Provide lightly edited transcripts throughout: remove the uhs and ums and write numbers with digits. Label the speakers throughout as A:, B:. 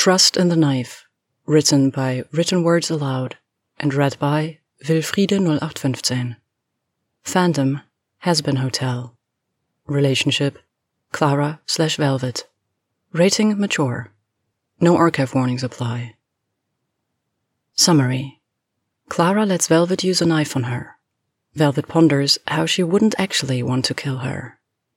A: Trust in the Knife, written by Written Words Aloud and read by Wilfriede 0815. Fandom, Has-Been Hotel. Relationship, Clara/Velvet. Rating, mature. No archive warnings apply. Summary. Clara lets Velvet use a knife on her. Velvet ponders how she wouldn't actually want to kill her.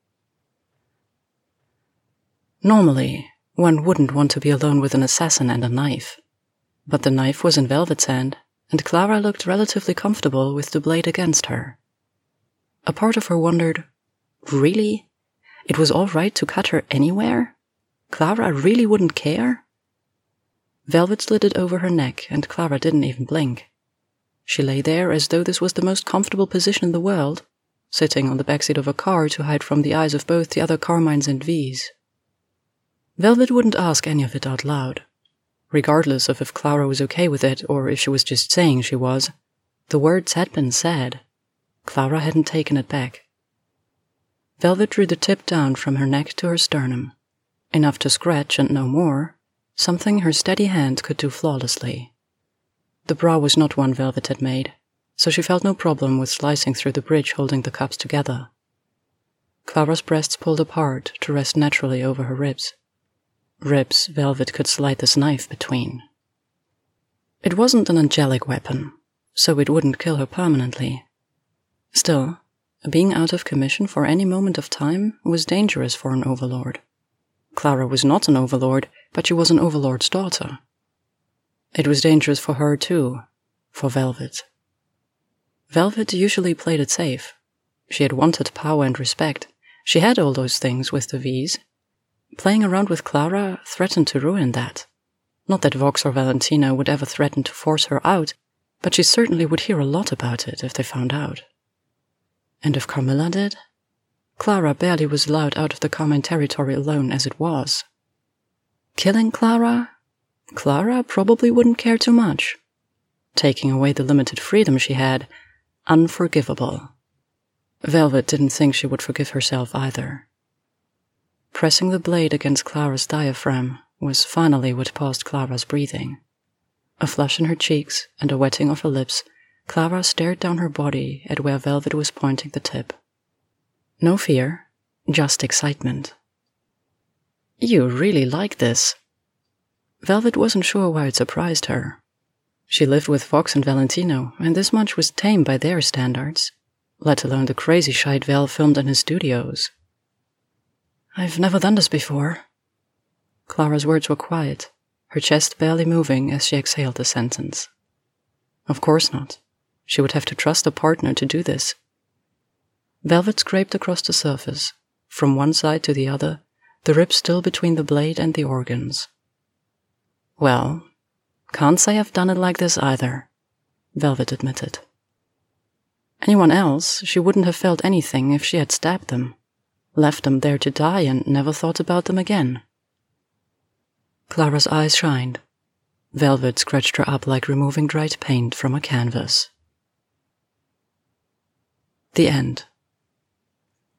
A: Normally, one wouldn't want to be alone with an assassin and a knife. But the knife was in Velvet's hand, and Clara looked relatively comfortable with the blade against her. A part of her wondered, really? It was all right to cut her anywhere? Clara really wouldn't care? Velvet slid it over her neck, and Clara didn't even blink. She lay there as though this was the most comfortable position in the world, sitting on the backseat of a car to hide from the eyes of both the other Carmines and V's. Velvet wouldn't ask any of it out loud. Regardless of if Clara was okay with it or if she was just saying she was, the words had been said. Clara hadn't taken it back. Velvet drew the tip down from her neck to her sternum, enough to scratch and no more, something her steady hand could do flawlessly. The bra was not one Velvet had made, so she felt no problem with slicing through the bridge holding the cups together. Clara's breasts pulled apart to rest naturally over her ribs. Ribs Velvet could slide this knife between. It wasn't an angelic weapon, so it wouldn't kill her permanently. Still, being out of commission for any moment of time was dangerous for an overlord. Clara was not an overlord, but she was an overlord's daughter. It was dangerous for her too, for Velvet. Velvet usually played it safe. She had wanted power and respect. She had all those things with the V's. Playing around with Clara threatened to ruin that. Not that Vox or Valentina would ever threaten to force her out, but she certainly would hear a lot about it if they found out. And if Carmilla did? Clara barely was allowed out of the Carmine territory alone as it was. Killing Clara? Clara probably wouldn't care too much. Taking away the limited freedom she had, unforgivable. Velvet didn't think she would forgive herself either. Pressing the blade against Clara's diaphragm was finally what paused Clara's breathing. A flush in her cheeks and a wetting of her lips, Clara stared down her body at where Velvet was pointing the tip. No fear, just excitement. You really like this. Velvet wasn't sure why it surprised her. She lived with Vox and Valentino, and this much was tame by their standards, let alone the crazy shite Val filmed in his studios. I've never done this before. Clara's words were quiet, her chest barely moving as she exhaled the sentence. Of course not. She would have to trust a partner to do this. Velvet scraped across the surface, from one side to the other, the rib still between the blade and the organs. Well, can't say I've done it like this either, Velvet admitted. Anyone else, she wouldn't have felt anything if she had stabbed them. Left them there to die and never thought about them again. Clara's eyes shined. Velvet scratched her up like removing dried paint from a canvas. The end.